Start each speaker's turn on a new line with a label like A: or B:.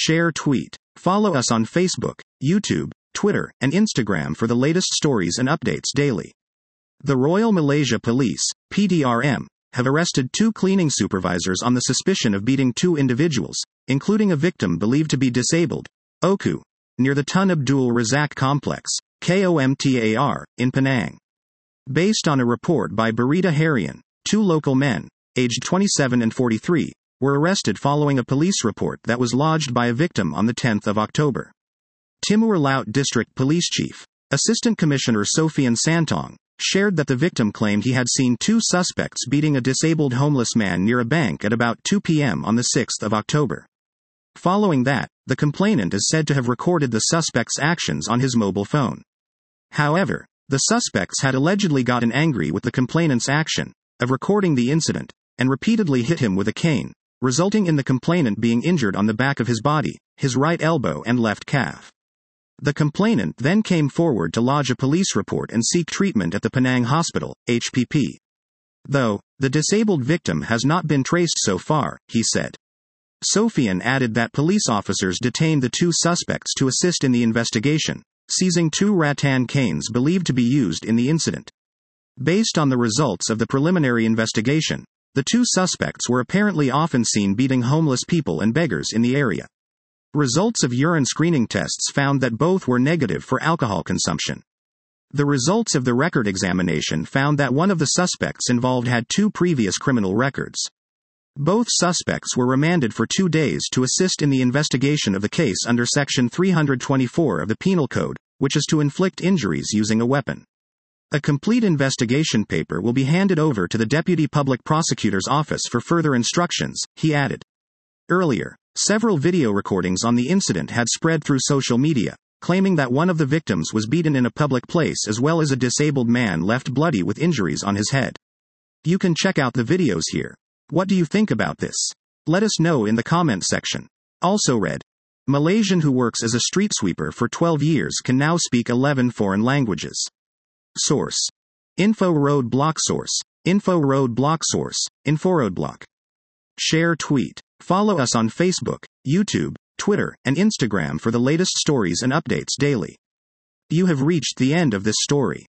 A: Share tweet. Follow us on Facebook, YouTube, Twitter, and Instagram for the latest stories and updates daily. The Royal Malaysia Police, PDRM, have arrested 2 cleaning supervisors on the suspicion of beating 2 individuals, including a victim believed to be disabled, Oku, near the Tun Abdul Razak Complex, KOMTAR, in Penang. Based on a report by Berita Harian, 2 local men, aged 27 and 43, were arrested following a police report that was lodged by a victim on the 10th of October. Timur Laut District Police Chief, Assistant Commissioner Sofian Santong, shared that the victim claimed he had seen 2 suspects beating a disabled homeless man near a bank at about 2 p.m. on the 6th of October. Following that, the complainant is said to have recorded the suspect's actions on his mobile phone. However, the suspects had allegedly gotten angry with the complainant's action of recording the incident, and repeatedly hit him with a cane, resulting in the complainant being injured on the back of his body, his right elbow and left calf. The complainant then came forward to lodge a police report and seek treatment at the Penang Hospital, HPP. Though, the disabled victim has not been traced so far, he said. Sofian added that police officers detained the 2 suspects to assist in the investigation, seizing 2 rattan canes believed to be used in the incident. Based on the results of the preliminary investigation, the 2 suspects were apparently often seen beating homeless people and beggars in the area. Results of urine screening tests found that both were negative for alcohol consumption. The results of the record examination found that one of the suspects involved had 2 previous criminal records. Both suspects were remanded for 2 days to assist in the investigation of the case under Section 324 of the Penal Code, which is to inflict injuries using a weapon. A complete investigation paper will be handed over to the Deputy Public Prosecutor's Office for further instructions, he added. Earlier, several video recordings on the incident had spread through social media, claiming that one of the victims was beaten in a public place as well as a disabled man left bloody with injuries on his head. You can check out the videos here. What do you think about this? Let us know in the comment section. Also read. Malaysian who works as a street sweeper for 12 years can now speak 11 foreign languages. Source. Info Road Block Source. Info Road Block Source. Info Road Block. Share tweet. Follow us on Facebook, YouTube, Twitter, and Instagram for the latest stories and updates daily. You have reached the end of this story.